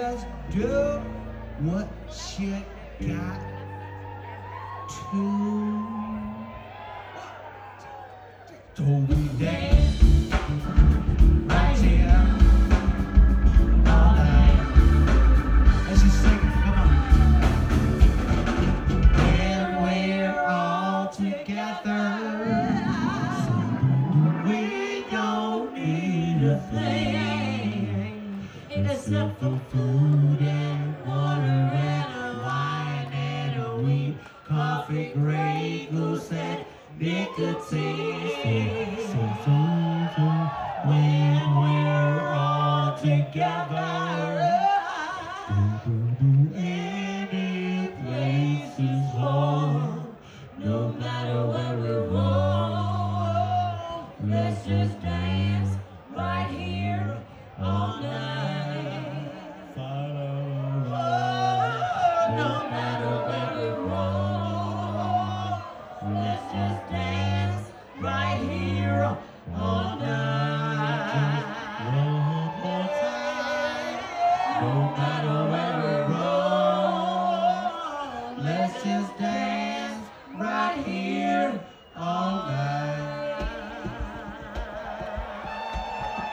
just do what you got to. So we dance right here all night. Let's just sing it, come on. When we're all together, we don't need a thing except for food and water and a wine and a wheat, coffee, Grey Goose and nicotine. So, when we're all together, any place is home, no matter where we roam. Let's just dance right here all night. No matter where we roam, let's just dance right here all night. One more time. No matter where we roam, let's just dance.